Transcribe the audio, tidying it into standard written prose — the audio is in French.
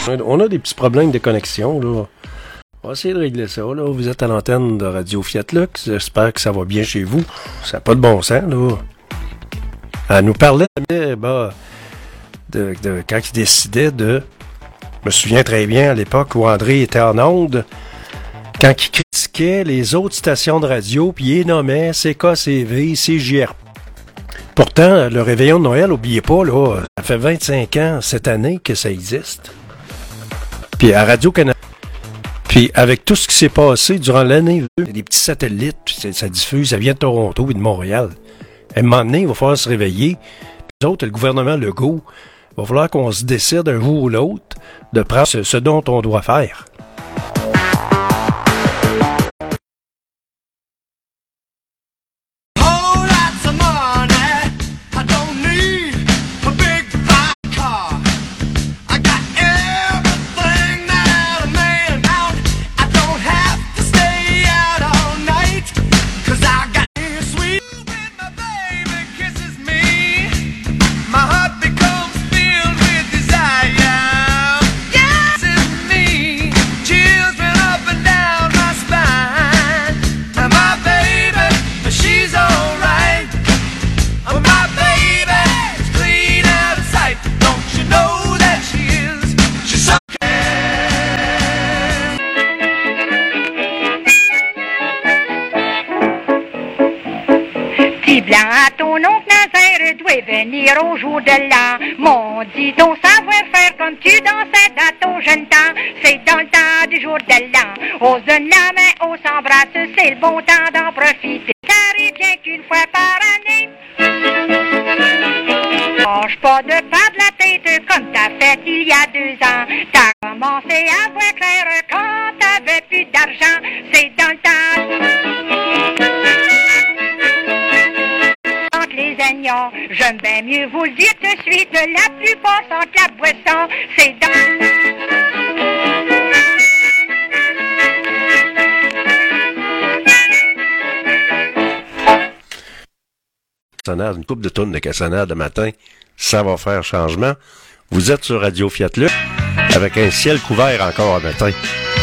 On a des petits problèmes de connexion, là. On va essayer de régler ça, là. Vous êtes à l'antenne de Radio Fiat Lux. J'espère que ça va bien chez vous. Ça n'a pas de bon sens, là. Elle nous parlait, de quand il décidait de... Je me souviens très bien à l'époque où André était en onde, quand il critiquait les autres stations de radio, puis il les nommait CKCV, CJR. Pourtant, le réveillon de Noël, n'oubliez pas, là, ça fait 25 ans cette année que ça existe. Puis à Radio-Canada, puis avec tout ce qui s'est passé durant l'année, des petits satellites, ça diffuse, ça vient de Toronto et de Montréal. À un moment donné, il va falloir se réveiller. Puis les autres, le gouvernement Legault, il va falloir qu'on se décide un jour ou l'autre de prendre ce dont on doit faire. Venir au jour de l'an, mon dit ton savoir-faire comme tu dansais dans ton jeune temps, c'est dans le temps du jour de l'an, on se donne la main, on s'embrasse, c'est le bon temps d'en profiter, ça arrive bien qu'une fois par année. Mange pas de pas de la tête comme t'as fait il y a 2 ans, t'as commencé à voir clair quand t'avais plus d'argent, c'est dans le temps. Les aignons, j'aime bien mieux vous le dire tout de suite, la plupart sentent la boisson, c'est dans... Une couple de tonnes de cassonade le matin, ça va faire changement. Vous êtes sur Radio Fiat Lux, avec un ciel couvert encore un matin.